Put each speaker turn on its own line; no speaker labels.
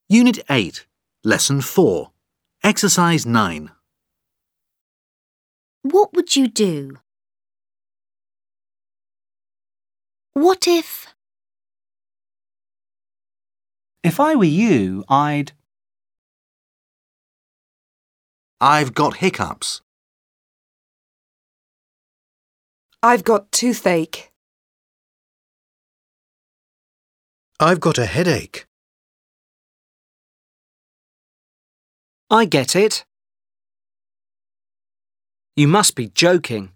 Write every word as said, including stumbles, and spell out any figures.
Unit eight, Lesson four, Exercise nine.
What would you do? What if...
If I were you, I'd...
I've got hiccups.
I've got toothache.
I've got a headache.
I get it. You must be joking.